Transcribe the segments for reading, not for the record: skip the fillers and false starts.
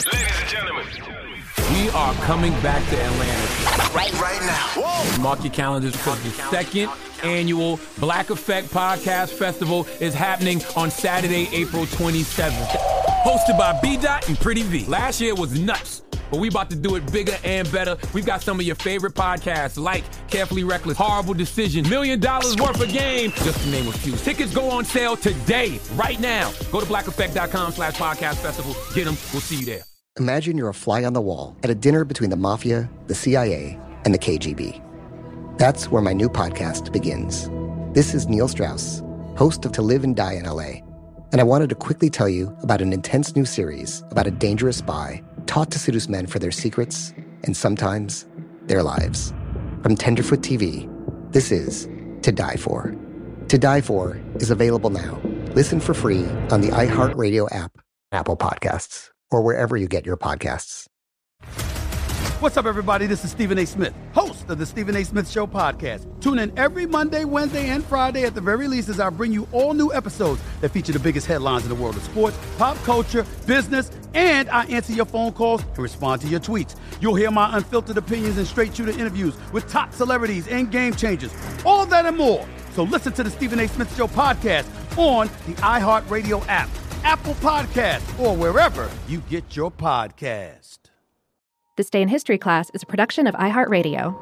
Ladies and gentlemen, we are coming back to Atlanta right now. Whoa. Mark your calendars because the second annual Black Effect Podcast Festival is happening on Saturday, April 27th. Hosted by B-Dot and Pretty V. Last year was nuts, but we about to do it bigger and better. We've got some of your favorite podcasts like Carefully Reckless, Horrible Decision, $1 Million Worth of Game, just to name a few. Tickets go on sale today, right now. Go to blackeffect.com/podcast festival. Get them. We'll see you there. Imagine you're a fly on the wall at a dinner between the Mafia, the CIA, and the KGB. That's where my new podcast begins. This is Neil Strauss, host of To Live and Die in LA, and I wanted to quickly tell you about an intense new series about a dangerous spy taught to seduce men for their secrets and sometimes their lives. From Tenderfoot TV, this is To Die For. To Die For is available now. Listen for free on the iHeartRadio app, Apple Podcasts, or wherever you get your podcasts. What's up, everybody? This is Stephen A. Smith, host of the Stephen A. Smith Show podcast. Tune in every Monday, Wednesday, and Friday at the very least as I bring you all new episodes that feature the biggest headlines in the world of sports, pop culture, business, and I answer your phone calls and respond to your tweets. You'll hear my unfiltered opinions and straight-shooter interviews with top celebrities and game changers. All that and more. So listen to the Stephen A. Smith Show podcast on the iHeartRadio app, Apple Podcasts, or wherever you get your podcast. This Day in History class is a production of iHeartRadio.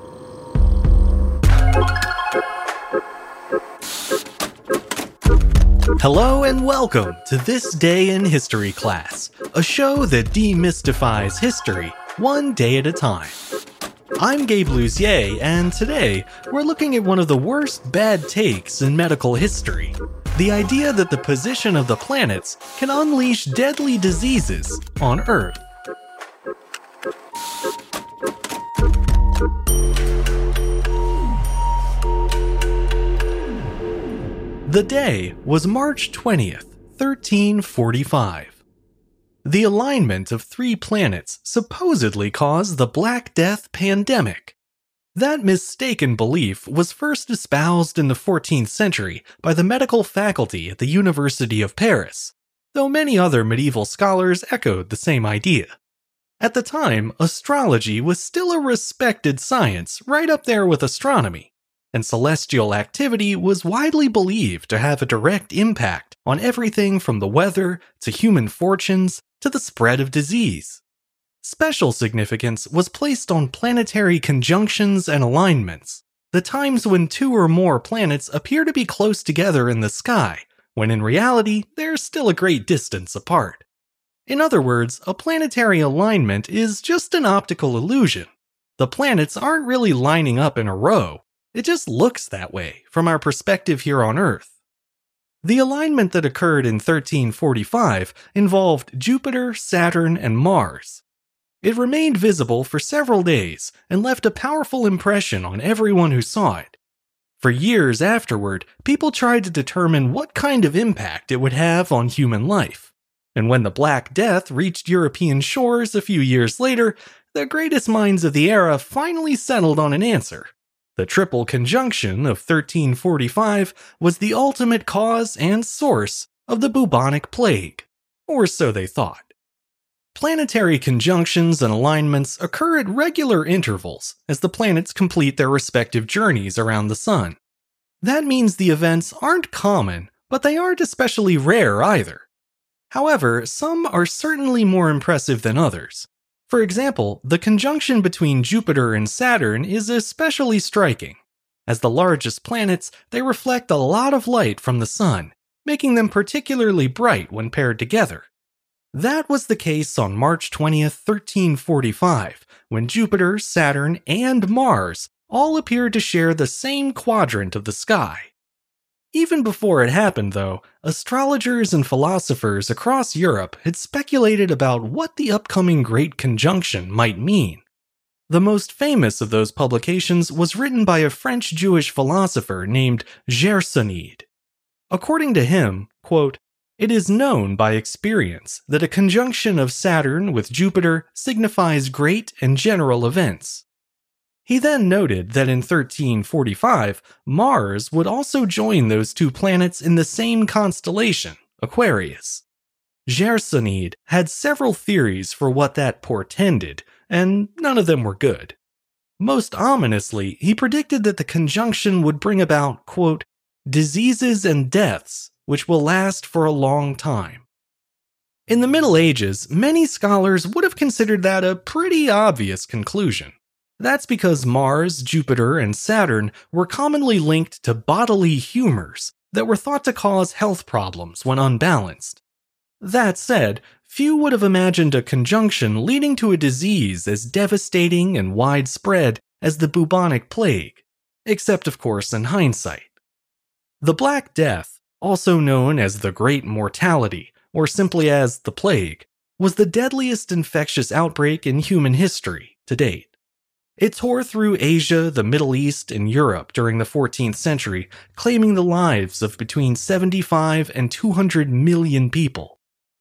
Hello and welcome to This Day in History class, a show that demystifies history one day at a time. I'm Gabe Luzier, and today we're looking at one of the worst bad takes in medical history. The idea that the position of the planets can unleash deadly diseases on Earth. The day was March 20th, 1345. The alignment of 3 planets supposedly caused the Black Death pandemic. That mistaken belief was first espoused in the 14th century by the medical faculty at the University of Paris, though many other medieval scholars echoed the same idea. At the time, astrology was still a respected science, right up there with astronomy, and celestial activity was widely believed to have a direct impact on everything from the weather to human fortunes to the spread of disease. Special significance was placed on planetary conjunctions and alignments, the times when 2 or more planets appear to be close together in the sky, when in reality they're still a great distance apart. In other words, a planetary alignment is just an optical illusion. The planets aren't really lining up in a row. It just looks that way from our perspective here on Earth. The alignment that occurred in 1345 involved Jupiter, Saturn, and Mars. It remained visible for several days and left a powerful impression on everyone who saw it. For years afterward, people tried to determine what kind of impact it would have on human life. And when the Black Death reached European shores a few years later, the greatest minds of the era finally settled on an answer. The triple conjunction of 1345 was the ultimate cause and source of the bubonic plague, or so they thought. Planetary conjunctions and alignments occur at regular intervals as the planets complete their respective journeys around the Sun. That means the events aren't common, but they aren't especially rare either. However, some are certainly more impressive than others. For example, the conjunction between Jupiter and Saturn is especially striking. As the largest planets, they reflect a lot of light from the Sun, making them particularly bright when paired together. That was the case on March 20th, 1345, when Jupiter, Saturn, and Mars all appeared to share the same quadrant of the sky. Even before it happened, though, astrologers and philosophers across Europe had speculated about what the upcoming Great Conjunction might mean. The most famous of those publications was written by a French Jewish philosopher named Gersonide. According to him, quote, "It is known by experience that a conjunction of Saturn with Jupiter signifies great and general events." He then noted that in 1345, Mars would also join those 2 planets in the same constellation, Aquarius. Gersonide had several theories for what that portended, and none of them were good. Most ominously, he predicted that the conjunction would bring about, quote, diseases and deaths which will last for a long time. In the Middle Ages, many scholars would have considered that a pretty obvious conclusion. That's because Mars, Jupiter, and Saturn were commonly linked to bodily humors that were thought to cause health problems when unbalanced. That said, few would have imagined a conjunction leading to a disease as devastating and widespread as the bubonic plague, except of course in hindsight. The Black Death, also known as the Great Mortality, or simply as the Plague, was the deadliest infectious outbreak in human history to date. It tore through Asia, the Middle East, and Europe during the 14th century, claiming the lives of between 75 and 200 million people.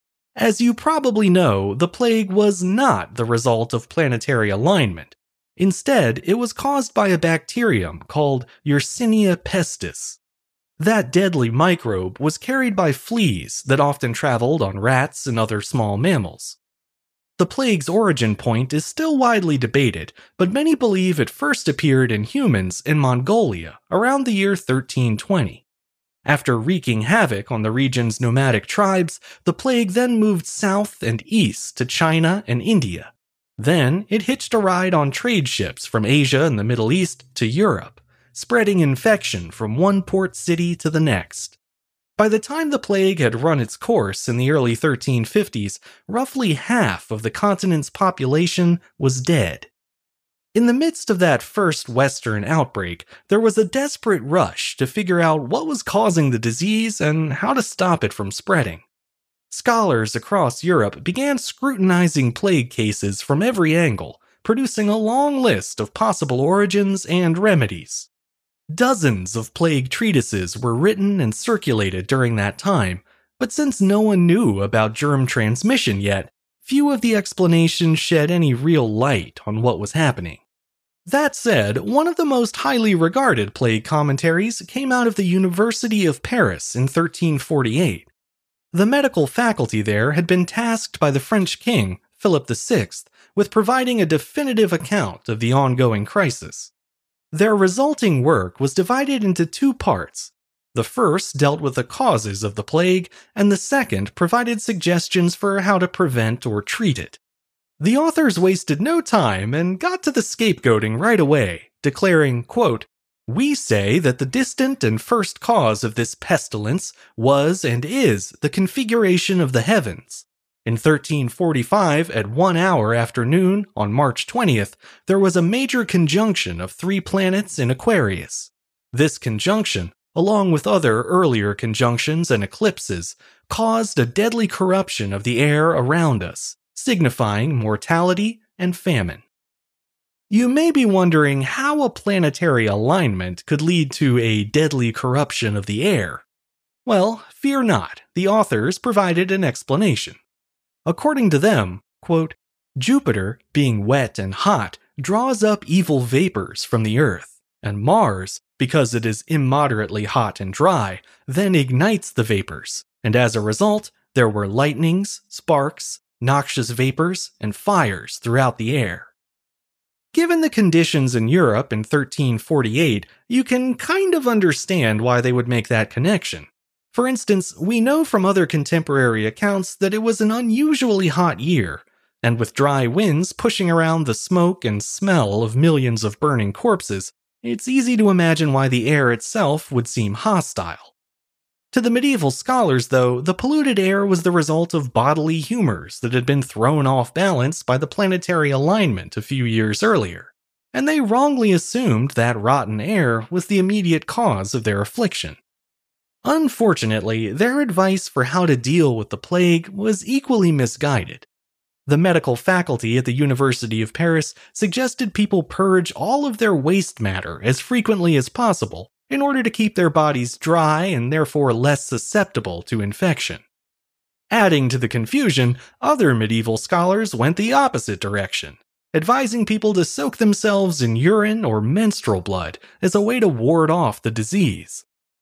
As you probably know, the plague was not the result of planetary alignment. Instead, it was caused by a bacterium called Yersinia pestis. That deadly microbe was carried by fleas that often traveled on rats and other small mammals. The plague's origin point is still widely debated, but many believe it first appeared in humans in Mongolia around the year 1320. After wreaking havoc on the region's nomadic tribes, the plague then moved south and east to China and India. Then it hitched a ride on trade ships from Asia and the Middle East to Europe, spreading infection from one port city to the next. By the time the plague had run its course in the early 1350s, roughly half of the continent's population was dead. In the midst of that first Western outbreak, there was a desperate rush to figure out what was causing the disease and how to stop it from spreading. Scholars across Europe began scrutinizing plague cases from every angle, producing a long list of possible origins and remedies. Dozens of plague treatises were written and circulated during that time, but since no one knew about germ transmission yet, few of the explanations shed any real light on what was happening. That said, one of the most highly regarded plague commentaries came out of the University of Paris in 1348. The medical faculty there had been tasked by the French king, Philip VI, with providing a definitive account of the ongoing crisis. Their resulting work was divided into two parts. The first dealt with the causes of the plague, and the second provided suggestions for how to prevent or treat it. The authors wasted no time and got to the scapegoating right away, declaring, quote, "We say that the distant and first cause of this pestilence was and is the configuration of the heavens. In 1345, at 1 hour after noon, on March 20th, there was a major conjunction of 3 planets in Aquarius. This conjunction, along with other earlier conjunctions and eclipses, caused a deadly corruption of the air around us, signifying mortality and famine." You may be wondering how a planetary alignment could lead to a deadly corruption of the air. Well, fear not, the authors provided an explanation. According to them, quote, "Jupiter, being wet and hot, draws up evil vapors from the Earth, and Mars, because it is immoderately hot and dry, then ignites the vapors, and as a result, there were lightnings, sparks, noxious vapors, and fires throughout the air." Given the conditions in Europe in 1348, you can kind of understand why they would make that connection. For instance, we know from other contemporary accounts that it was an unusually hot year, and with dry winds pushing around the smoke and smell of millions of burning corpses, it's easy to imagine why the air itself would seem hostile. To the medieval scholars, though, the polluted air was the result of bodily humors that had been thrown off balance by the planetary alignment a few years earlier, and they wrongly assumed that rotten air was the immediate cause of their affliction. Unfortunately, their advice for how to deal with the plague was equally misguided. The medical faculty at the University of Paris suggested people purge all of their waste matter as frequently as possible in order to keep their bodies dry and therefore less susceptible to infection. Adding to the confusion, other medieval scholars went the opposite direction, advising people to soak themselves in urine or menstrual blood as a way to ward off the disease.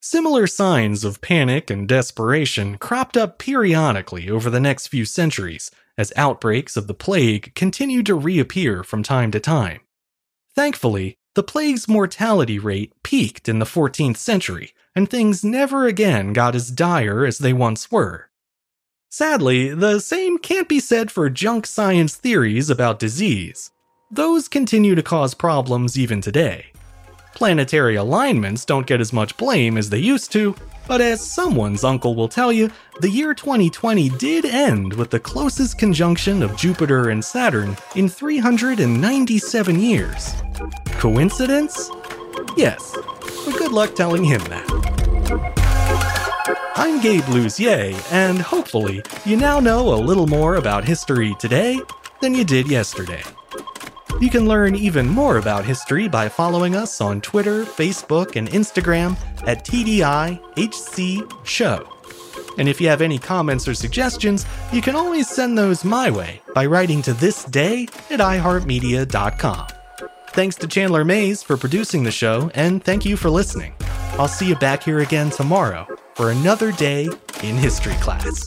Similar signs of panic and desperation cropped up periodically over the next few centuries as outbreaks of the plague continued to reappear from time to time. Thankfully, the plague's mortality rate peaked in the 14th century, and things never again got as dire as they once were. Sadly, the same can't be said for junk science theories about disease. Those continue to cause problems even today. Planetary alignments don't get as much blame as they used to, but as someone's uncle will tell you, the year 2020 did end with the closest conjunction of Jupiter and Saturn in 397 years. Coincidence? Yes, but good luck telling him that. I'm Gabe Luzier, and hopefully you now know a little more about history today than you did yesterday. You can learn even more about history by following us on Twitter, Facebook, and Instagram at TDIHC And if you have any comments or suggestions, you can always send those my way by writing to thisday@iheartmedia.com. Thanks to Chandler Mays for producing the show, and thank you for listening. I'll see you back here again tomorrow for another day in history class.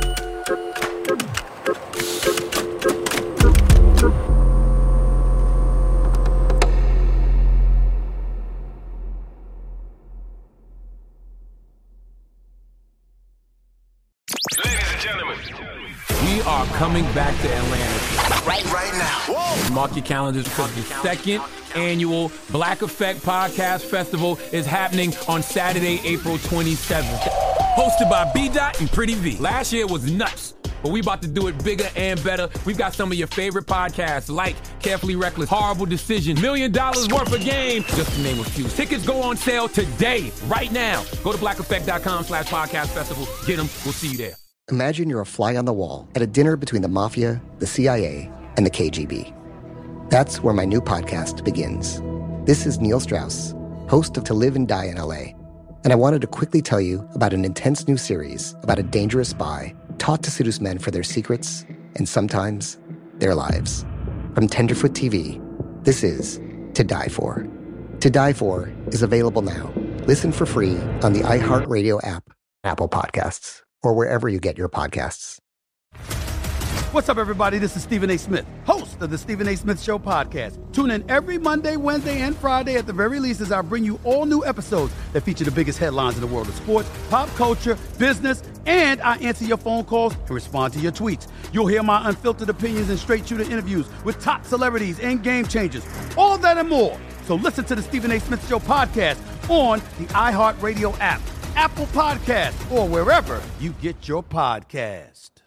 We are coming back to Atlanta. Right now. Whoa. Mark your calendars because the second annual Black Effect Podcast Festival is happening on Saturday, April 27th. Hosted by B-Dot and Pretty V. Last year was nuts, but we about to do it bigger and better. We've got some of your favorite podcasts like Carefully Reckless, Horrible Decision, $1 Million Worth of Game, just to name a few. Tickets go on sale today, right now. Go to blackeffect.com/podcast festival. Get them. We'll see you there. Imagine you're a fly on the wall at a dinner between the Mafia, the CIA, and the KGB. That's where my new podcast begins. This is Neil Strauss, host of To Live and Die in LA, and I wanted to quickly tell you about an intense new series about a dangerous spy taught to seduce men for their secrets and sometimes their lives. From Tenderfoot TV, this is To Die For. To Die For is available now. Listen for free on the iHeartRadio app, Apple Podcasts, or wherever you get your podcasts. What's up, everybody? This is Stephen A. Smith, host of the Stephen A. Smith Show podcast. Tune in every Monday, Wednesday, and Friday at the very least as I bring you all new episodes that feature the biggest headlines in the world of sports, pop culture, business, and I answer your phone calls and respond to your tweets. You'll hear my unfiltered opinions and straight-shooter interviews with top celebrities and game changers. All that and more. So listen to the Stephen A. Smith Show podcast on the iHeartRadio app, Apple Podcasts, or wherever you get your podcast.